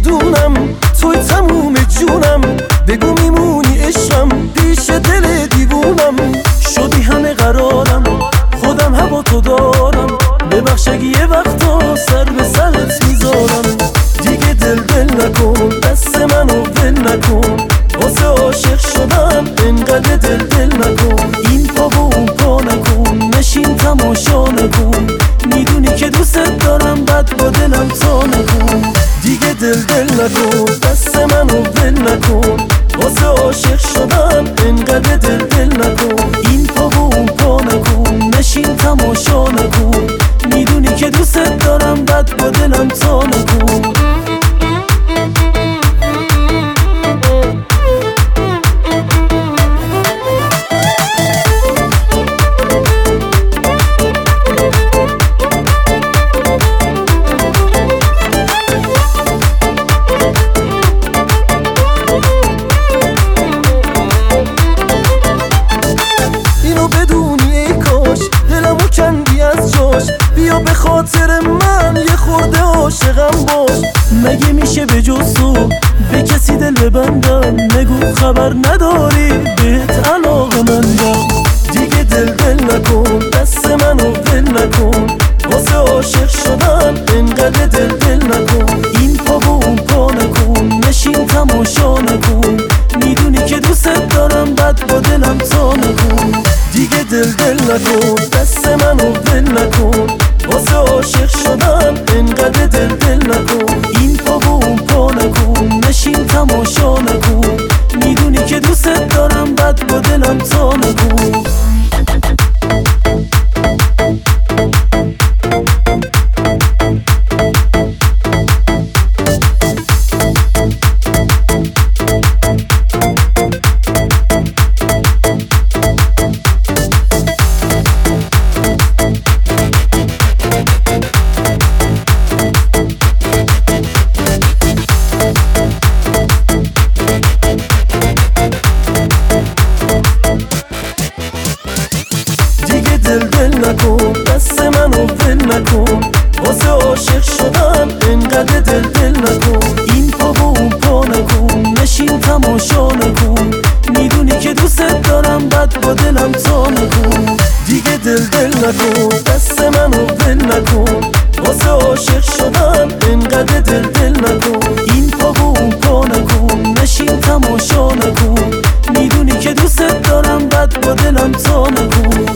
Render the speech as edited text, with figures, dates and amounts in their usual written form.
میدونم توی تموم جونم، بگو میمونی عشقم پیش دل دیوونم. شدی همه قرارم، خودم هوا تو دارم، ببخش اگه یه وقتا سر به سرت میذارم. دیگه دل نکن، دست منو ول نکن، واسه عاشق شدم انقدر دل نکن. این پا و اون پا نکن، نشین تماشا نکن، میدونی که دوست دارم بد با دلم تا نکن. دیگه دل نکن، دست منو ول نکن، واسه عاشق شدم انقدر دل نکن. این پا و اون پا نکن، نشین تماشا نکن، میدونی که دوست دارم بد با دلم تا نکن. بیا به خاطر من یه خورده عاشقم باش. مگه میشه به جز تو به کسی دل ببندم؟ نگو خبر نداری بهت علاقه مندم. دیگه دل نکن، دست منو ول نکن، واسه عاشق شدم انقدر دل نکن. این پا و اون پا نکن، نشین تماشا نکن، میدونی که دوست دارم بد با دلم تا نکن. دیگه دل نکن، دست منو ول نکن، واسه عاشق شدم انقدر دل نکن. این پا و اون پا نکن، نشین تماشا نکن، میدونی که دوست دارم بد با دلم تا نکن. دل نکن، دست منو ول نکن، واسه عاشق شدم انقدر دل نکن. این پا و اون پا نکن، نشین تماشا نکن، میدونی که دوست دارم بد با دلم تا نکن. دیگه دل نکن، دست منو ول نکن، واسه عاشق شدم انقدر دل نکن. این پا و اون پا نکن، نشین تماشا نکن، میدونی که دوست دارم بد با دلم تا نکن.